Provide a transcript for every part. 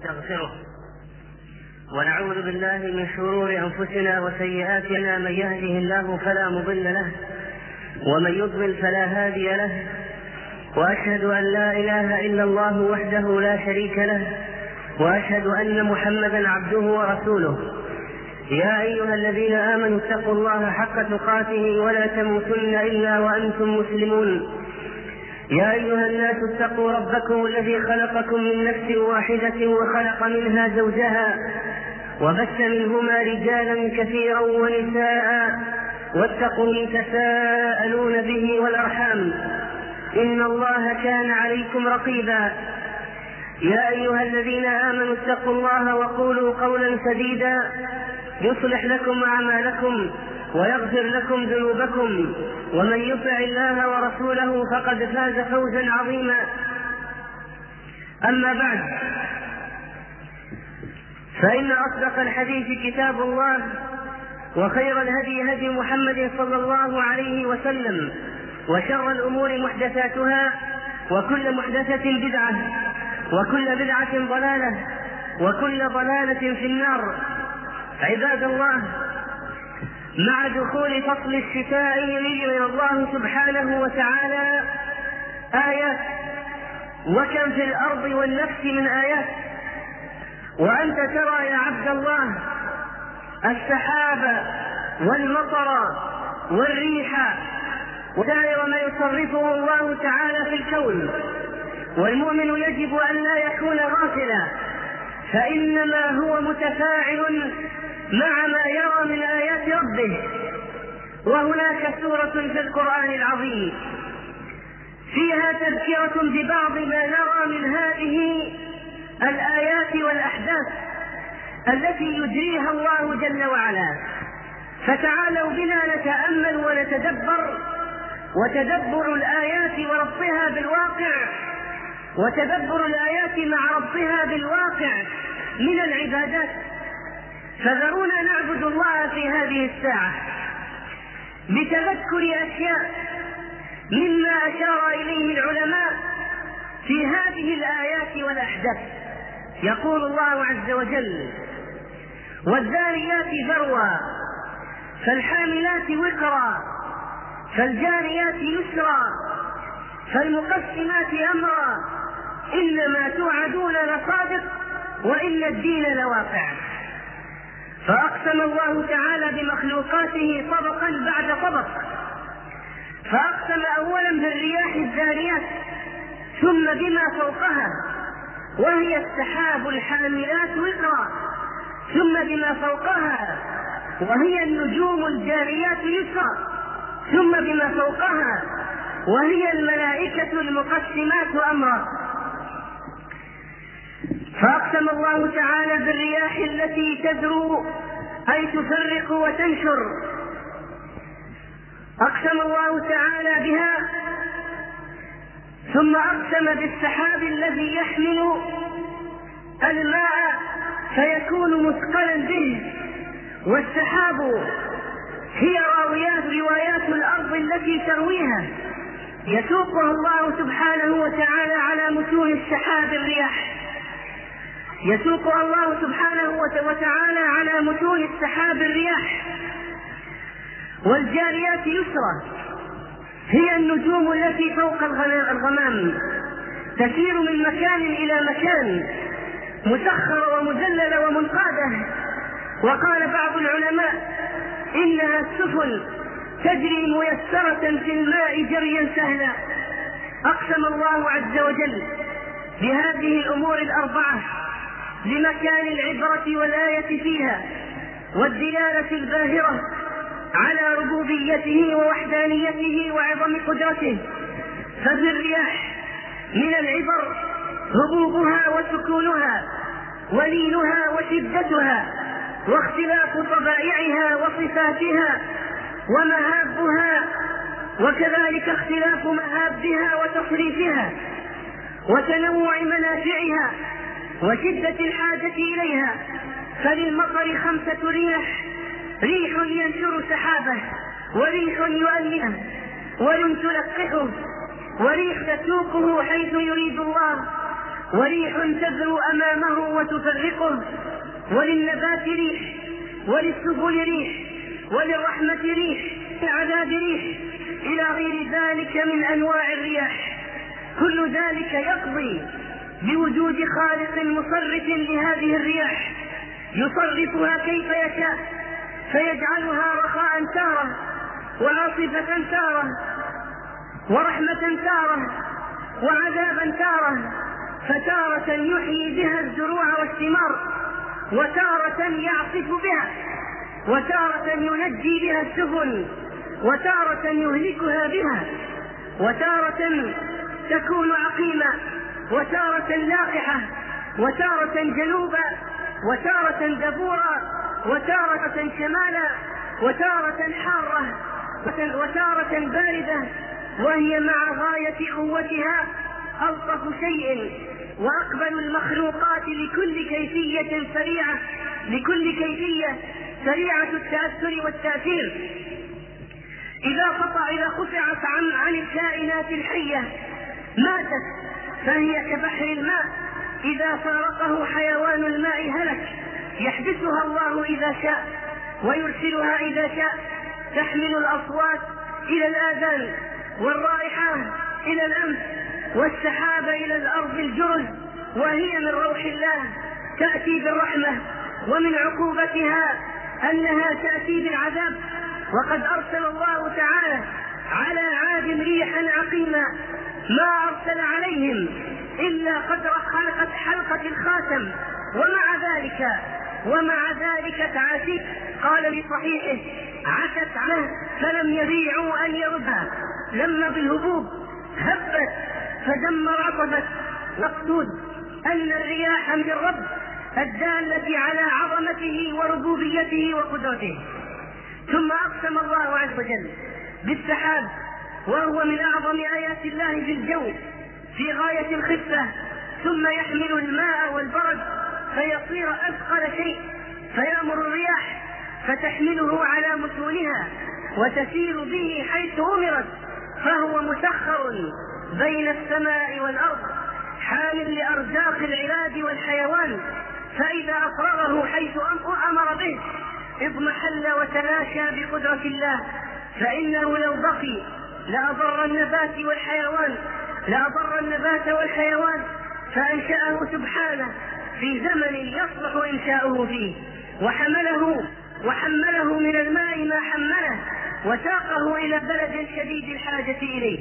نستغفره ونعوذ بالله من شرور أنفسنا وسيئاتنا. من يهده الله فلا مضل له ومن يضلل فلا هادي له، وأشهد أن لا إله إلا الله وحده لا شريك له، وأشهد أن محمدا عبده ورسوله. يا أيها الذين آمنوا اتقوا الله حق تقاته ولا تموتن إلا وأنتم مسلمون. يا أيها الناس اتقوا ربكم الذي خلقكم من نفس واحدة وخلق منها زوجها وبث منهما رجالا كثيرا ونساء، واتقوا الذي تساءلون به والأرحام إن الله كان عليكم رقيبا. يا أيها الذين آمنوا اتقوا الله وقولوا قولا سديدا يصلح لكم أعمالكم ويغفر لكم ذنوبكم، ومن يطع الله ورسوله فقد فاز فوزا عظيما. أما بعد، فإن أصدق الحديث كتاب الله، وخير الهدي هدي محمد صلى الله عليه وسلم، وشر الأمور محدثاتها، وكل محدثة بدعة، وكل بدعة ضلالة، وكل ضلالة في النار. عباد الله، مع دخول فصل الشتاء يري الله سبحانه وتعالى آيات، وكم في الأرض والنفس من آيات. وأنت ترى يا عبد الله السحاب والمطر والريح وسائر ما يصرفه الله تعالى في الكون، والمؤمن يجب أن لا يكون غافلا، فإنما هو متفاعل مع ما يرى من آيات ربه. وهناك سورة في القرآن العظيم فيها تذكرة ببعض ما نرى من هذه الآيات والأحداث التي يجريها الله جل وعلا. فتعالوا بنا نتأمل ونتدبر، وتدبر الآيات وربطها بالواقع، وتدبر الآيات مع ربطها بالواقع من العبادات. فذرونا نعبد الله في هذه الساعة بتذكر أشياء مما أشار إليه العلماء في هذه الآيات والأحداث. يقول الله عز وجل: والذاريات ذروا فالحاملات وقرا فالجاريات يسرا فالمقسمات أمرا إنما توعدون لصادق وإن الدين لواقع. فأقسم الله تعالى بمخلوقاته طبقا بعد طبق، فأقسم أولا بالرياح الذاريات، ثم بما فوقها وهي السحاب الحاملات وقرا، ثم بما فوقها وهي النجوم الجاريات يسرا، ثم بما فوقها وهي الملائكة المقسمات أمرا. فأقسم الله تعالى بالرياح التي تذرو أي تفرق وتنشر، أقسم الله تعالى بها. ثم أقسم بالسحاب الذي يحمل الماء فيكون مثقلا به، والسحاب هي روايات الأرض التي ترويها، يسوقها الله سبحانه وتعالى على متون السحاب الرياح، يسوقها الله سبحانه وتعالى على متون السحاب الرياح. والجاريات يسرا هي النجوم التي فوق الغمام، تسير من مكان إلى مكان، مسخرة ومذللة ومنقادة. وقال بعض العلماء إنها السفن تجري ميسرة في الماء جريا سهلا. أقسم الله عز وجل بهذه الأمور الأربعة لمكان العبرة والآية فيها، والدلالة الباهرة على ربوبيته ووحدانيته وعظم قدرته. ففي الرياح من العبر هبوبها وسكونها ولينها وشدتها واختلاف طبائعها وصفاتها ومهابها، وكذلك اختلاف مهابها وتصريفها وتنوع منافعها وشدة الحاجة إليها. فللمطر 5 رياح: ريح ينشر سحابه، وريح يؤلفه، وريح تلقحه، وريح تسوقه حيث يريد الله، وريح تذرو أمامه وتفرقه، وللنبات ريح، وللسبل ريح، وللرحمة ريح، للعذاب ريح، إلى غير ذلك من أنواع الرياح. كل ذلك يقضي بوجود خالق مصرف لهذه الرياح، يصرفها كيف يشاء، فيجعلها رخاء تارة، وعاصفة تارة، ورحمة تارة، وعذابا تارة. فتارة يحيي بها الزروع والثمار، وتارة يعصف بها، وتارة ينجي بها السفن، وتارة يهلكها بها، وتارة تكون عقيمة، وتارة لاقحة، وتارة جنوبا، وتارة دبورا، وتارة شمالا، وتارة حارة، وتارة باردة. وهي مع غاية قوتها ألطف شيء وأقبل المخلوقات لكل كيفية سريعة التأثر والتأثير. إذا قطعت عن الكائنات الحية ماتت، فهي كبحر الماء إذا فارقه حيوان الماء هلك. يحبسها الله إذا شاء ويرسلها إذا شاء، تحمل الأصوات إلى الآذان، والرائحة إلى الأنف، والسحاب إلى الأرض الجرز. وهي من روح الله تأتي بالرحمة، ومن عقوبتها أنها تأتي بالعذاب. وقد أرسل الله تعالى على عاد ريحا عقيما ما أرسل عليهم إلا قدر حلقة الخاتم، ومع ذلك تعاسيب. قال بصحيحه: عتت عنه فلم يبيعوا أن يردها، لما بالهبوب هبت فدمر عطفت. مقصود أن الرياح من الرب الدالة على عظمته وربوبيته وقدرته. ثم أقسم الله عز وجل بالسحاب، وهو من أعظم آيات الله في الجو في غاية الخفة، ثم يحمل الماء والبرد فيصير أثقل شيء، فيأمر الرياح فتحمله على متونها وتسير به حيث أمرت، فهو مسخر بين السماء والأرض، حامل لأرزاق العباد والحيوان. فإذا أفرغه حيث أمر به اضمحل وتلاشى بقدرة الله، فإنه لو بقي لأضر النبات والحيوان، فأنشأه سبحانه في زمن يصلح إنشاؤه فيه، وحمله من الماء ما حمله، وساقه إلى بلد شديد الحاجة إليه.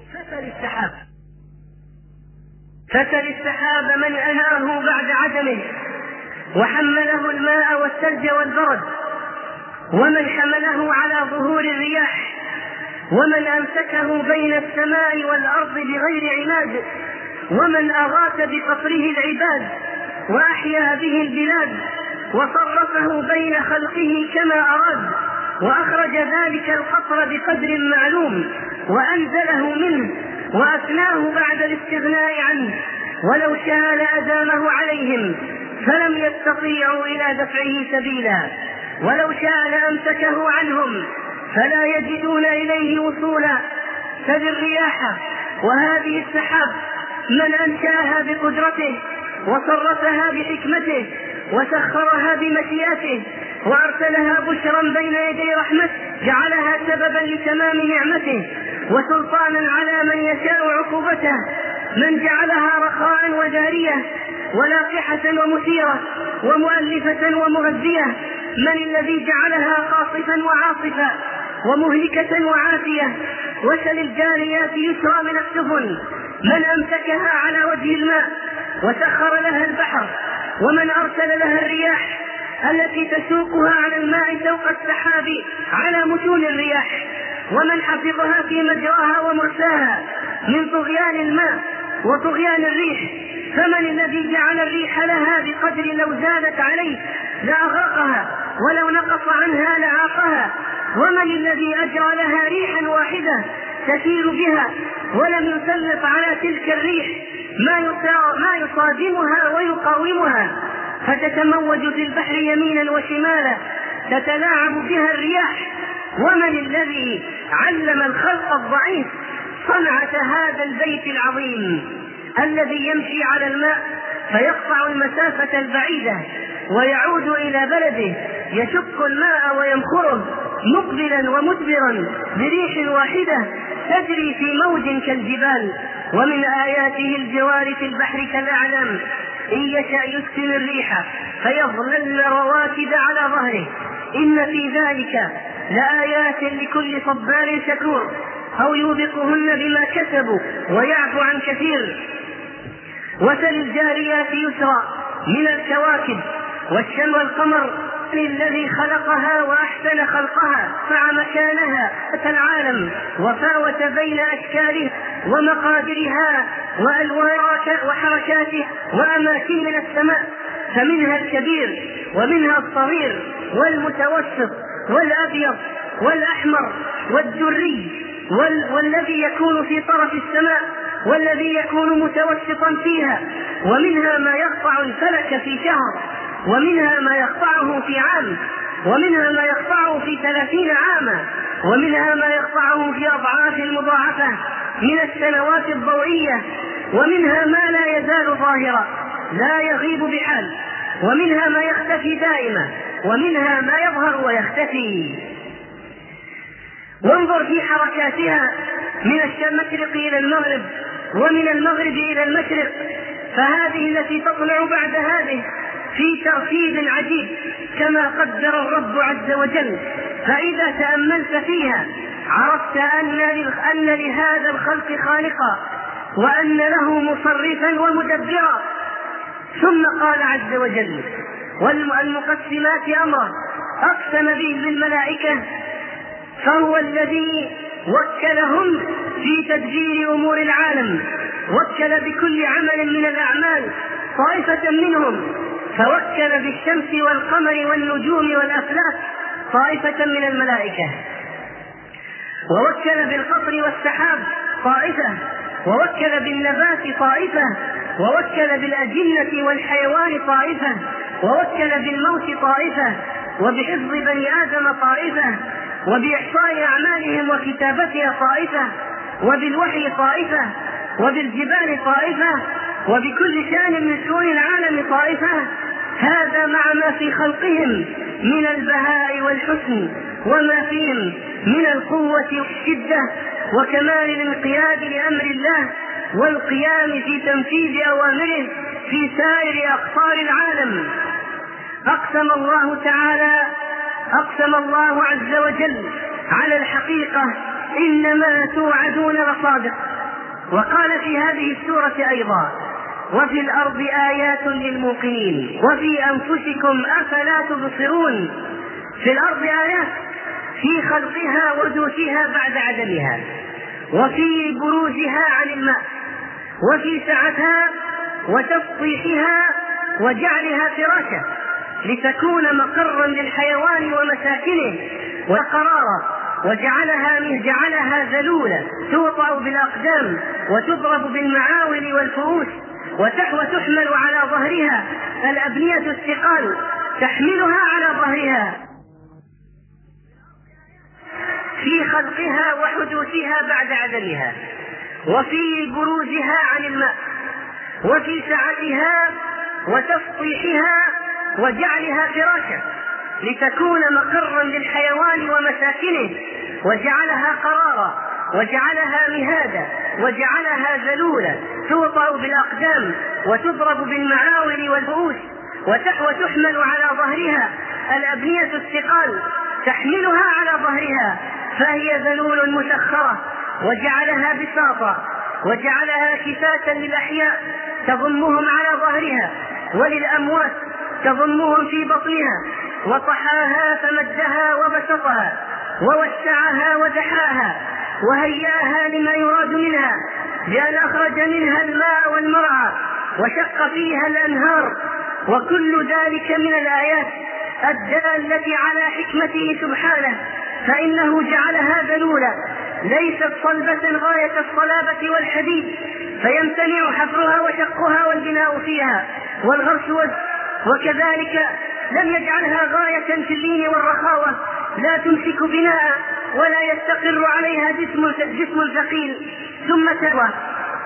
فسل السحاب من أناه بعد عدمه، وحمله الماء والثلج والبرد، ومن حمله على ظهور الرياح، ومن أمسكه بين السماء والأرض بغير عماد، ومن أغاث بقطره العباد وأحيا به البلاد، وصرفه بين خلقه كما أراد، وأخرج ذلك القطر بقدر معلوم، وأنزله منه وأثناه بعد الاستغناء عنه. ولو شاء لأدامه عليهم فلم يستطيعوا إلى دفعه سبيلا، ولو شاء لأمسكه عنهم فلا يجدون إليه وصولا. فبالرياح وهذه السحاب من أنشأها بقدرته، وصرفها بحكمته، وسخرها بمشيئته، وأرسلها بشرا بين يدي رحمته، جعلها سببا لتمام نعمته، وسلطانا على من يشاء عقوبته. من جعلها رخاء وجارية، ولاقحة ومثيرة، ومؤلفة ومغذية. من الذي جعلها قاصفا وعاصفا، ومهلكة وعافية. وسل الجاريات يسرى من السفن. من أمسكها على وجه الماء وسخر لها البحر. ومن أرسل لها الرياح التي تسوقها على الماء فوق السحاب على متون الرياح. ومن حفظها في مجراها ومرساها من طغيان الماء وطغيان الريح. فمن الذي جعل الريح لها بقدر لو زادت عليه لأغرقها، ولو نقص عنها لعاقها. ومن الذي أجرى لها ريحا واحدة تسير بها، ولم يسلط على تلك الريح ما يصادمها ويقاومها، فتتموج في البحر يمينا وشمالا تتلاعب بها الرياح. ومن الذي علم الخلق الضعيف صنعة هذا البيت العظيم، الذي يمشي على الماء فيقطع المسافة البعيدة ويعود إلى بلده يشق الماء ويمخره مقبلا ومدبرا بريح واحدة تجري في موج كالجبال. ومن آياته الجوار في البحر كالأعلام إن يشأ يسكن الريح فيظللن رواكد على ظهره إن في ذلك لآيات لكل صبار شكور أو يوبقهن بما كسبوا ويعفو عن كثير. وسل الجاريات يسرا من الكواكب والشمس والقمر الذي خلقها وأحسن خلقها رفع مكانها العالم وفاوت بين أشكالها ومقادرها وألوانها وحركاتها وأماكن من السماء، فمنها الكبير ومنها الصغير والمتوسط والأبيض والأحمر والدري والذي يكون في طرف السماء والذي يكون متوسطا فيها، ومنها ما يقطع الفلك في شهر، ومنها ما يقطعه في عام، ومنها ما يقطعه في 30 عاما، ومنها ما يقطعه في أضعاف مضاعفة من السنوات الضوئية، ومنها ما لا يزال ظاهرا لا يغيب بحال، ومنها ما يختفي دائما، ومنها ما يظهر ويختفي. وانظر في حركاتها من المشرق إلى المغرب ومن المغرب إلى المشرق، فهذه التي تطلع بعد هذه في ترتيب عجيب كما قدر الرب عز وجل. فإذا تأملت فيها عرفت أن لهذا الخلق خالقا وأن له مصرفا ومدبرا. ثم قال عز وجل والمقسمات أمره أقسم به بالملائكة فهو الذي وكلهم في تدبير أمور العالم، وكل بكل عمل من الأعمال طائفة منهم، فوكل بالشمس والقمر والنجوم والأفلاك طائفة من الملائكة، ووكل بالقطر والسحاب طائفة، ووكل بالنبات طائفة، ووكل بالأجنة والحيوان طائفة، ووكل بالموت طائفة، وبحفظ بني آدم طائفة، وبإحصاء أعمالهم وكتابتها طائفة، وبالوحي طائفة، وبالجبال طائفة، وبكل شأن من شؤون العالم طائفة. هذا مع ما في خلقهم من البهاء والحسن وما فيهم من القوة والشدة وكمال الانقياد لأمر الله والقيام في تنفيذ أوامره في سائر أقطار العالم. أقسم الله عز وجل على الحقيقة إنما توعدون لصادق. وقال في هذه السورة أيضا وفي الأرض آيات للموقنين وفي أنفسكم أفلا تبصرون. في الأرض آيات في خلقها وحدوثها بعد عدمها، وفي بروزها عن الماء، وفي سعتها وتسطيحها وجعلها فراشا لتكون مقرا للحيوان ومساكنه وقرارا، وجعلها ذلولة توطأ بالأقدام وتضرب بالمعاول والفؤوس وتحمل على ظهرها الأبنية الثقال تحملها على ظهرها. في خلقها وحدوثها بعد عدمها، وفي بروزها عن الماء، وفي سعتها وتسطيحها وجعلها فراشا لتكون مقرا للحيوان ومساكنه، وجعلها قرارا وجعلها مهادا وجعلها ذلولا توطأ بالأقدام وتضرب بالمعاول والفؤوس وتحمل على ظهرها الأبنية الثقال تحملها على ظهرها، فهي ذلول مسخرة، وجعلها بساطا وجعلها كفاة للأحياء تضمهم على ظهرها، وللأموات تضمهم في بطنها، وطحاها فمدها وبسطها ووسعها ودحاها وهيأها لما يراد منها، بأن أخرج منها الماء والمرعى وشق فيها الأنهار. وكل ذلك من الآيات الدالة على حكمته سبحانه، فإنه جعلها ذلولا ليست صلبة غاية الصلابة والحديد فيمتنع حفرها وشقها والبناء فيها والغرس وكذلك لم يجعلها غاية في اللين والرخاوة لا تمسك بناء ولا يستقر عليها جسم ثقيل ثم تروى،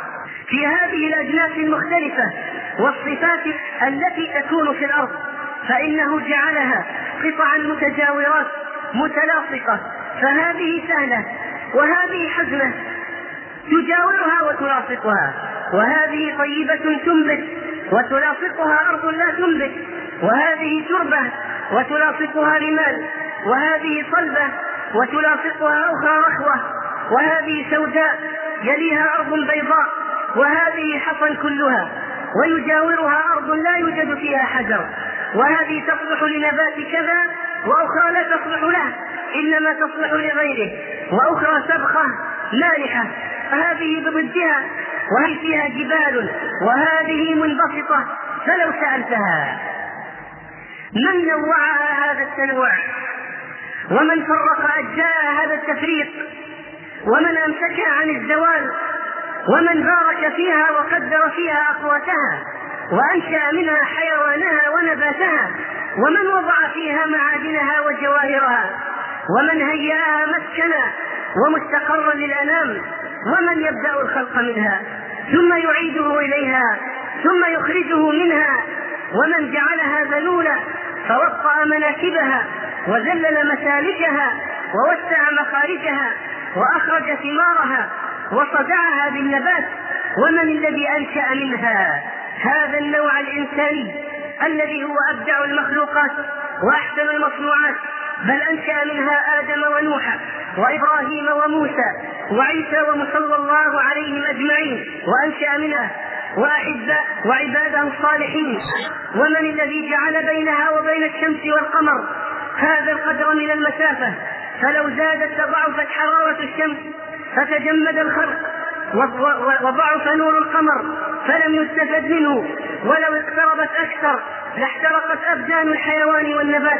في هذه الأجناس المختلفة والصفات التي تكون في الأرض، فإنه جعلها قطعا متجاورات متلاصقة، فهذه سهلة وهذه حزنة تجاورها وتلاصقها، وهذه طيبة تنبت وتلاصقها أرض لا تنبت، وهذه تربة وتلاصقها رمال، وهذه صلبة وتلاصقها أخرى رخوة، وهذه سوداء يليها أرض بيضاء، وهذه حصن كلها ويجاورها أرض لا يوجد فيها حجر، وهذه تصلح لنبات كذا وأخرى لا تصلح له إنما تصلح لغيره، وأخرى سبخة مالحة، فهذه بضدها، وهي فيها جبال وهذه منبسطة. فلو سألتها من نوعها هذا التنوع، ومن فرق أجزاء هذا التفريق، ومن أمسكها عن الزوال، ومن بارك فيها وقدر فيها أقواتها، وأنشأ منها حيوانها ونباتها، ومن وضع فيها معادنها وجواهرها، ومن هيأها مسكنا ومستقرا للأنام، ومن يبدأ الخلق منها ثم يعيده إليها ثم يخرجه منها، ومن جعلها ذلولا فوطأ مناكبها وذلل مسالكها ووسع مخارجها وأخرج ثمارها وصدعها بالنبات، ومن الذي أنشأ منها هذا النوع الإنساني الذي هو أبدع المخلوقات وأحسن المصنوعات، بل أنشأ منها آدم ونوحا وإبراهيم وموسى وعيسى وصلى الله عليهم أجمعين، وأنشأ منها وعباده الصالحين. ومن الذي جعل بينها وبين الشمس والقمر هذا القدر من المسافة، فلو زادت تضاعفت حرارة الشمس فتجمد الخلق، وضعف نور القمر فلم يستفد منه، ولو اقتربت أكثر لاحترقت أبدان الحيوان والنبات.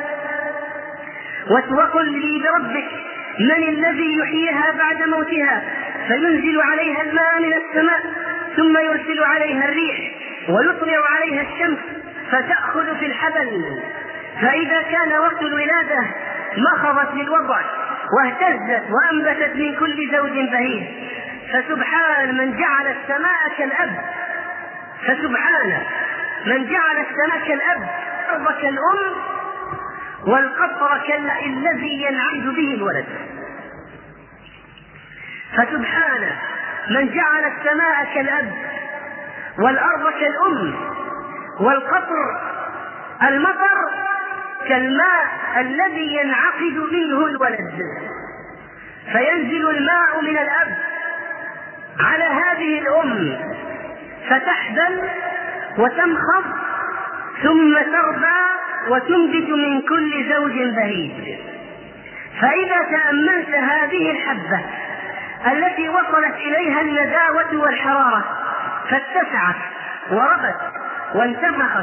وقل لي بربك من الذي يحييها بعد موتها فينزل عليها الماء من السماء ثم يرسل عليها الريح ويطلع عليها الشمس فتأخذ في الحبل، فإذا كان وقت الولادة مخضت للوضع واهتزت وأنبتت من كل زوج بهيج. فسبحان من جعل السماء كالأب، فسبحان من جعل السماء كالأب، الأرض كالأم، والقطر كالماء الذي ينعد به الولد. فسبحان من جعل السماء كالأب والأرض كالأم والقطر المطر كالماء الذي ينعقد منه الولد، فينزل الماء من الأب على هذه الأم فتحبل وتمخض ثم تربى وتنبت من كل زوج بهيج. فإذا تأملت هذه الحبة التي وصلت إليها النداوة والحرارة فاتسعت وربت وانتفخت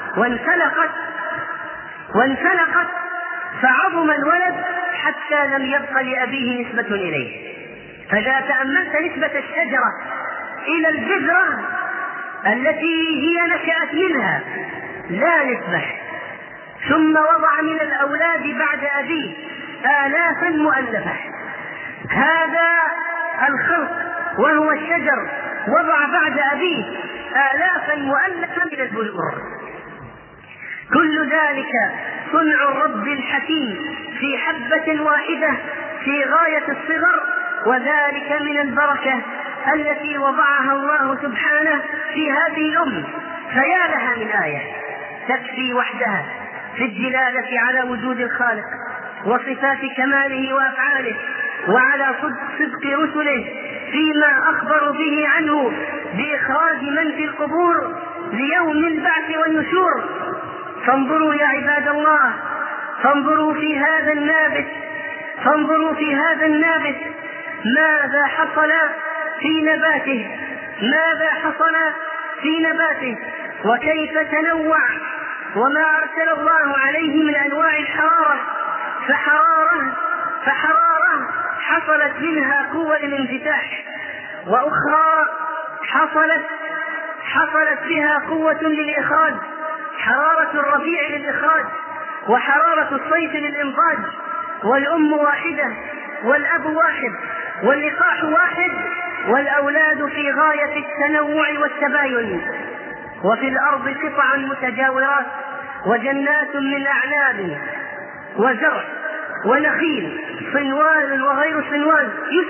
وانفلقت فعظم الولد حتى لم يبق لأبيه نسبة إليه. فإذا تأملت نسبة الشجرة إلى البذرة التي هي نشأت منها لا نسبة، ثم وضع من الأولاد بعد أبيه آلافا مؤلفة. هذا الخلق وهو الشجر وضع بعد أبيه آلافا مؤلفة من البذور. كل ذلك صنع الرب الحكيم في حبة واحدة في غاية الصغر، وذلك من البركة التي وضعها الله سبحانه في هذه الأمة. فيا لها من آية تكفي وحدها في الدلالة على وجود الخالق وصفات كماله وأفعاله، وعلى صدق رسله فيما أخبروا به عنه بإخراج من في القبور ليوم البعث والنشور. فانظروا يا عباد الله، فانظروا في هذا النابت ماذا حصل في نباته وكيف تنوع، وما أرسل الله عليه من أنواع الحرارة، فحرارة حصلت منها قوة للانفتاح، وأخرى حصلت بها قوة للإخراج، حرارة الربيع للإخراج وحرارة الصيف للإنضاج. والأم واحدة والأب واحد واللقاح واحد، والأولاد في غاية التنوع والتباين، وفي الأرض قطع متجاورات وجنات من أعناب وزرع ونخيل صنوان وغير صنوان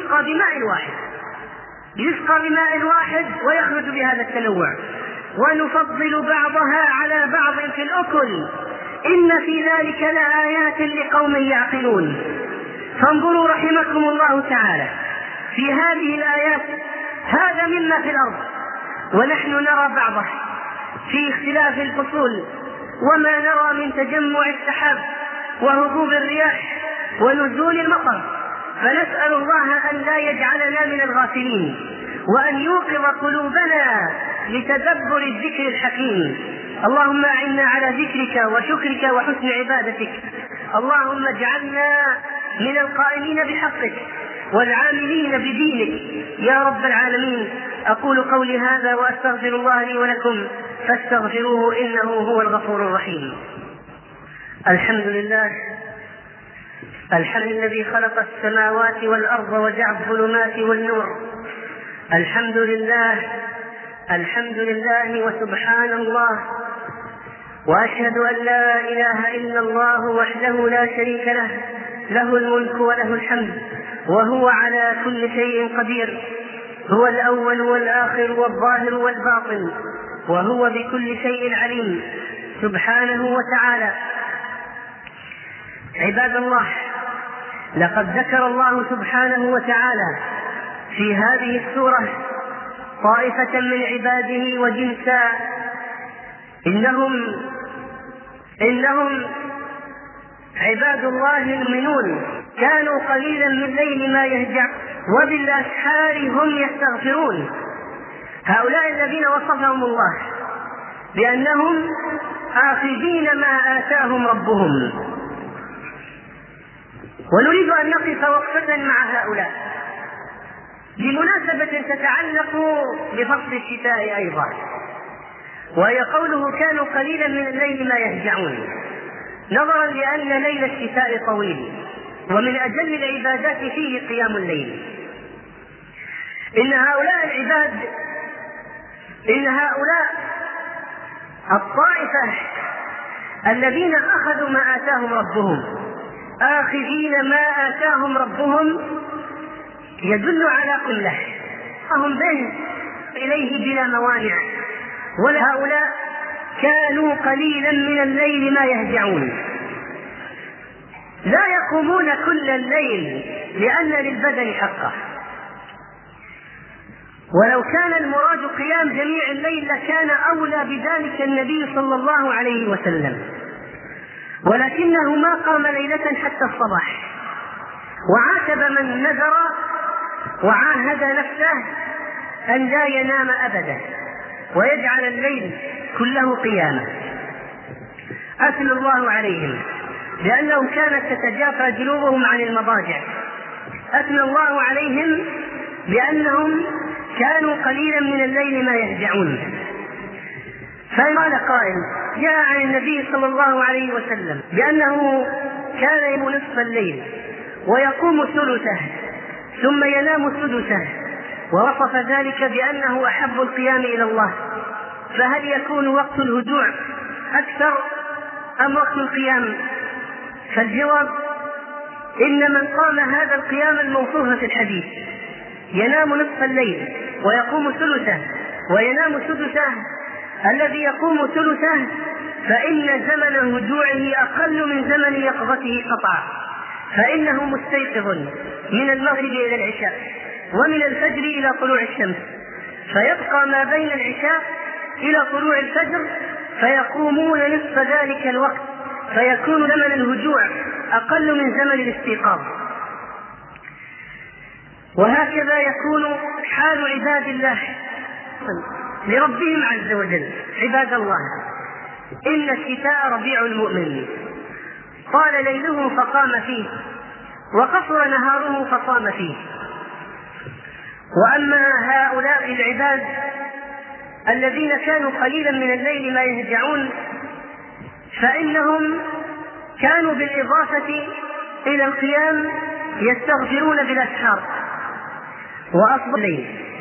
يسقى بماء واحد ويخرج بهذا التنوع، ونفضل بعضها على بعض في الأكل، إن في ذلك لآيات لقوم يعقلون. فانظروا رحمكم الله تعالى في هذه الآيات هذا مما في الأرض، ونحن نرى بعضه في اختلاف الفصول، وما نرى من تجمع السحاب وهبوب الرياح ونزول المطر، فنسأل الله أن لا يجعلنا من الغافلين، وأن يوقظ قلوبنا لتدبر الذكر الحكيم. اللهم أعنا على ذكرك وشكرك وحسن عبادتك. اللهم اجعلنا من القائمين بحقك والعاملين بدينك يا رب العالمين. أقول قولي هذا وأستغفر الله لي ولكم فاستغفروه إنه هو الغفور الرحيم. الحمد لله الذي خلق السماوات والأرض وجعل الظلمات والنور. الحمد لله وسبحان الله، وأشهد أن لا إله إلا الله وحده لا شريك له، له الملك وله الحمد وهو على كل شيء قدير. هو الأول والآخر والظاهر والباطن، وهو بكل شيء عليم سبحانه وتعالى. عباد الله، لقد ذكر الله سبحانه وتعالى في هذه السورة طائفة من عباده وجنسا إنهم عباد الله المؤمنون كانوا قليلا من الليل ما يهجعون وبالأسحار هم يستغفرون. هؤلاء الذين وصفهم الله بأنهم آخذين ما آتاهم ربهم. ونريد أن نقف وقفة مع هؤلاء بمناسبة تتعلق بفصل الشتاء أيضا، وهي قوله كانوا قليلا من الليل ما يهجعون، نظرا لأن ليل الشتاء طويل، ومن أجل العبادات فيه قيام الليل. إن هؤلاء الطائفة الذين أخذوا ما آتاهم ربهم آخذين ما آتاهم ربهم يدل على كله هم به إليه بلا موانع. وهؤلاء كانوا قليلا من الليل ما يهجعون، لا يقومون كل الليل لأن للبدن حقه، ولو كان المراد قيام جميع الليل لكان أولى بذلك النبي صلى الله عليه وسلم، ولكنه ما قام ليلة حتى الصباح، وعاتب من نذر وعاهد نفسه أن لا ينام أبدا ويجعل الليل كله قياما. أثنى الله عليهم لأنهم كانت تتجافى جنوبهم عن المضاجع. أثنى الله عليهم لأنهم كانوا قليلا من الليل ما يهجعون. فقال قائل جاء عن النبي صلى الله عليه وسلم بأنه كان ينام نصف الليل ويقوم ثلثه ثم ينام سدسه، ووصف ذلك بأنه أحب القيام إلى الله. فهل يكون وقت الهجوع أكثر أم وقت القيام؟ فالجواب إن من قام هذا القيام الموصوف في الحديث ينام نصف الليل ويقوم ثلثه وينام سدسه، الذي يقوم ثلثه فإن زمن هجوعه أقل من زمن يقظته قطعا، فإنه مستيقظ من المغرب إلى العشاء ومن الفجر إلى طلوع الشمس، فيبقى ما بين العشاء إلى طلوع الفجر، فيقومون نصف ذلك الوقت، فيكون زمن الهجوع أقل من زمن الاستيقاظ. وهكذا يكون حال عباد الله لربهم عز وجل. عباد الله، إن الشتاء ربيع المؤمن، طال ليله فقام فيه وقصر نهاره فصام فيه. وأما هؤلاء العباد الذين كانوا قليلا من الليل ما يهجعون فإنهم كانوا بالإضافة إلى القيام يستغفرون بالأسحار وأصبح الليل،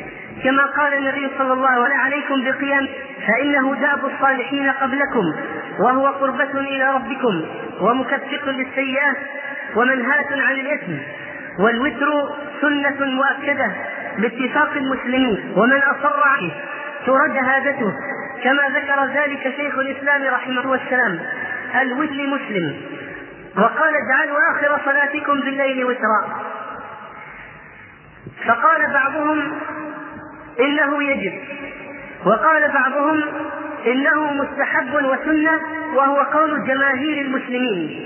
كما قال النبي صلى الله عليه وسلم: عليكم بقيام فإنه داب الصالحين قبلكم، وهو قربة إلى ربكم ومكفر للسيئات ومنهاة عن الإثم. والوتر سنة مؤكدة باتفاق المسلمين، ومن أصر عليه ترد هادته، كما ذكر ذلك شيخ الإسلام رحمه الله والسلام: الوتر مسلم. وقال: اجعلوا آخر صلاتكم بالليل وترا. فقال بعضهم إنه يجب، وقال بعضهم إنه مستحب وسنة، وهو قول جماهير المسلمين.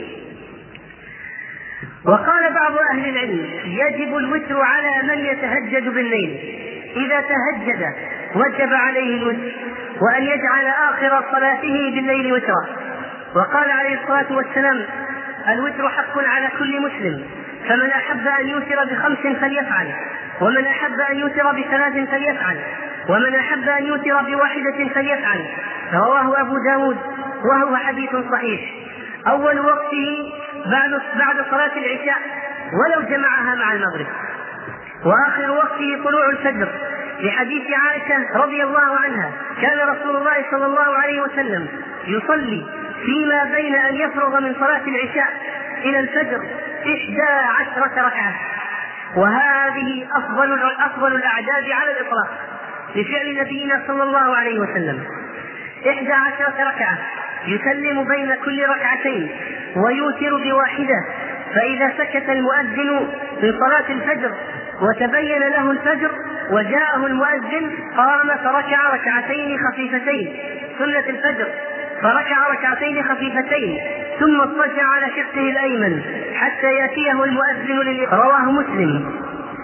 وقال بعض أهل العلم: يجب الوتر على من يتهجد بالليل، إذا تهجد وجب عليه الوتر، وأن يجعل آخر صلاته بالليل وترا. وقال عليه الصلاة والسلام: الوتر حق على كل مسلم، فمن أحب أن يوتر ب5 فليفعل، ومن أحب أن يوتر ب3 فليفعل، ومن أحب أن يوتر ب1 فليفعل. رواه أبو داود وهو حديث صحيح. أول وقته بعد صلاة العشاء ولو جمعها مع المغرب، وآخر وقته طلوع الفجر، لحديث عائشة رضي الله عنها: كان رسول الله صلى الله عليه وسلم يصلي فيما بين أن يفرغ من صلاة العشاء إلى الفجر 11 ركعة، وهذه أفضل الأعداد على الإطلاق لفعل نبينا صلى الله عليه وسلم. 11 ركعة يسلم بين كل ركعتين ويوتر ب1، فإذا سكت المؤذن في صلاة الفجر وتبين له الفجر وجاءه المؤذن قام فركع ركعتين خفيفتين سنة الفجر، فركع ركعتين خفيفتين ثم اضطجع على شقه الأيمن حتى يأتيه المؤذن رواه مسلم.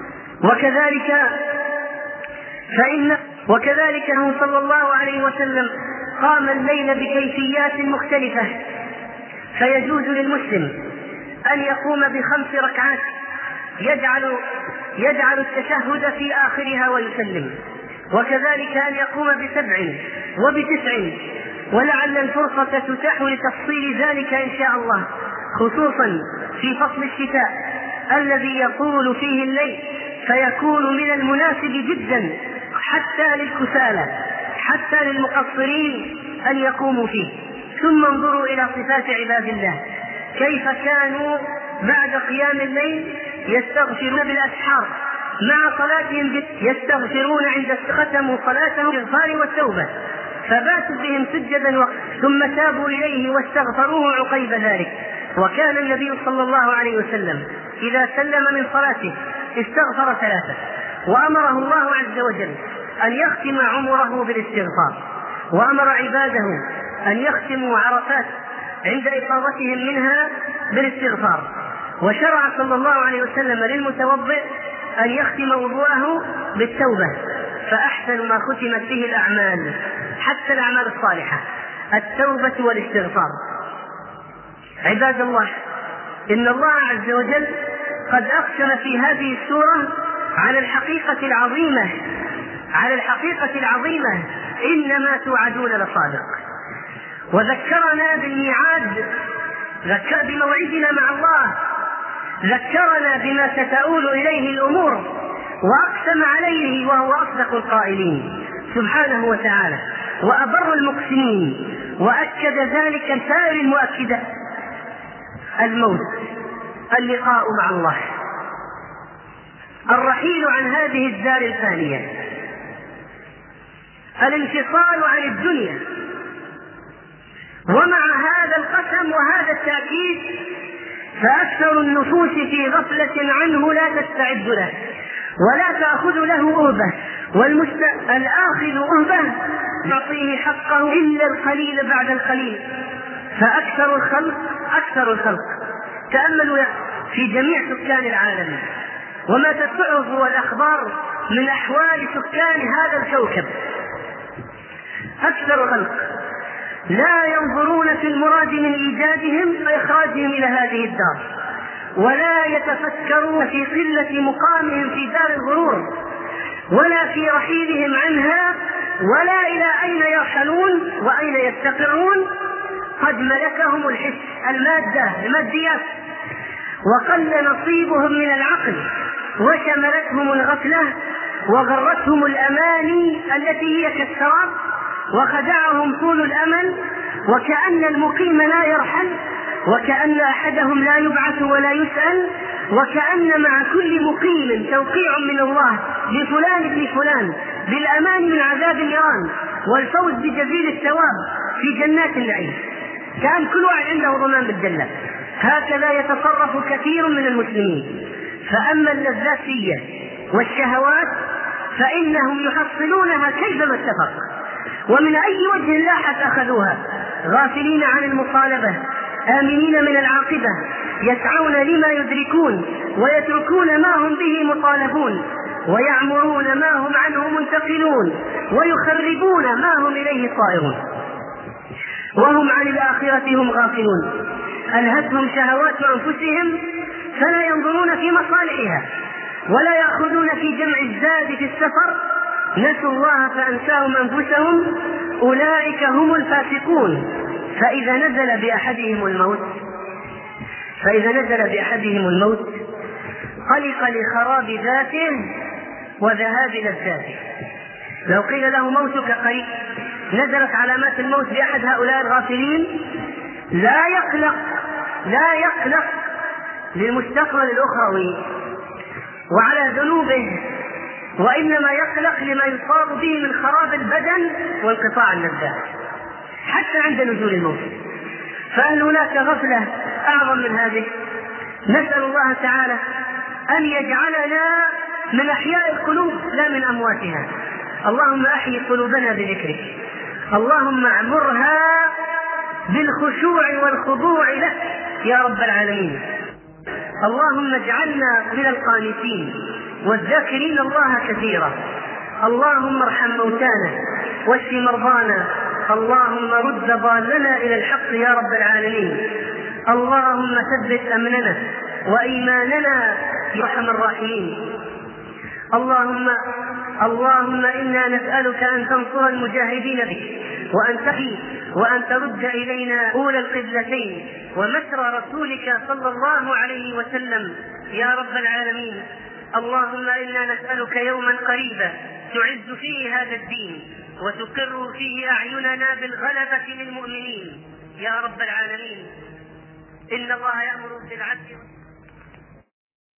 وكذلك هو صلى الله عليه وسلم قام الليل بكيفيات مختلفة، فيجوز للمسلم أن يقوم ب5 ركعات يجعل التشهد في آخرها ويسلم، وكذلك أن يقوم ب7 وب9، ولعل الفرصة تتاح لتفصيل ذلك إن شاء الله، خصوصا في فصل الشتاء الذي يطول فيه الليل، فيكون من المناسب جدا حتى للكسالى حتى للمقصرين أن يقوموا فيه. ثم انظروا إلى صفات عباد الله كيف كانوا بعد قيام الليل يستغفرون بالأسحار مع صلاتهم، يستغفرون عند ختموا صلاتهم بالإغفار والتوبة، فباتوا بهم سجدا ثم تابوا إليه واستغفروه عقيب ذلك. وكان النبي صلى الله عليه وسلم إذا سلم من صلاته استغفر 3، وأمره الله عز وجل أن يختم عمره بالاستغفار، وأمر عباده أن يختموا عرفات عند إفاضتهم منها بالاستغفار. وشرع صلى الله عليه وسلم للمتوضئ أن يختم وضوءه بالتوبة، فأحسن ما ختمت به الأعمال حتى الأعمال الصالحة التوبة والاستغفار. عباد الله، إن الله عز وجل قد أقسم في هذه السورة على الحقيقة العظيمة إنما توعدون لصادق، وذكرنا بالميعاد، ذكر بموعدنا مع الله، ذكرنا بما ستؤول إليه الأمور، وأقسم عليه وهو أصدق القائلين سبحانه وتعالى وأبر المقسمين، وأكد ذلك سائر المؤكدات: الموت، اللقاء مع الله، الرحيل عن هذه الدار الفانية، الانفصال عن الدنيا. ومع هذا القسم وهذا التأكيد فأكثر النفوس في غفلة عنه لا تستعد له ولا تأخذ له أهبة، والآخذ أهبة يعطيه حقه إلا القليل بعد القليل. فأكثر الخلق تأملوا في جميع سكان العالم وما تدفعه الأخبار من أحوال سكان هذا الكوكب، أكثر الخلق لا ينظرون في المراد من إيجادهم وإخراجهم إلى هذه الدار، ولا يتفكرون في قلة مقامهم في دار الغرور، ولا في رحيلهم عنها، ولا إلى أين يرحلون وأين يستقرون. قد ملكهم الحس، الماديات، وقل نصيبهم من العقل، وشملتهم الغفلة، وغرتهم الأماني التي هي كالسراب، وخدعهم طول الأمل، وكأن المقيم لا يرحل، وكأن أحدهم لا يبعث ولا يسأل، وكأن مع كل مقيم توقيع من الله لفلان ابن فلان بالأمان من عذاب النيران والفوز بجزيل الثواب في جنات النعيم، كان كل واحد عنده ضمان بالجنة. هكذا يتصرف كثير من المسلمين. فأما اللذات والشهوات فإنهم يحصلونها كيفما اتفق ومن أي وجه لاحت أخذوها، غافلين عن المطالبة، آمنين من العاقبة، يسعون لما يدركون ويتركون ما هم به مطالبون، ويعمرون ما هم عنه منتقلون، ويخربون ما هم إليه صائرون، وهم عن الآخرة هم غافلون. ألهتهم شهوات أنفسهم فلا ينظرون في مصالحها ولا يأخذون في جمع الزاد في السفر، نسوا الله فأنساهم أنفسهم، أولئك هم الفاسقون. فإذا نزل بأحدهم الموت قلق لخراب ذاته وذهاب لذاته. لو قيل له موتك قريب، نزلت علامات الموت بأحد هؤلاء الغافلين، لا يقلق للمستقبل الأخروي وعلى ذنوبه، وإنما يقلق لما يصاب به من خراب البدن وانقطاع اللذات حتى عند نزول الموت. فهل هناك غفلة أعظم من هذه؟ نسأل الله تعالى أن يجعلنا من أحياء القلوب لا من أمواتها. اللهم أحيي قلوبنا بذكرك، اللهم اعمرها بالخشوع والخضوع لك يا رب العالمين. اللهم اجعلنا من القانتين والذاكرين الله كثيرا. اللهم ارحم موتانا واشف مرضانا، اللهم رد ضالنا إلى الحق يا رب العالمين. اللهم ثبت أمننا وإيماننا يا أرحم الراحمين. اللهم إنا نسألك أن تنصر المجاهدين بك، وأن ترد إلينا أولى القبلتين ومسر رسولك صلى الله عليه وسلم يا رب العالمين. اللهم إنا نسألك يوما قريبا تعز فيه هذا الدين وتقر فيه أعيننا بالغلبة للمؤمنين يا رب العالمين. إن الله يأمر بالعدل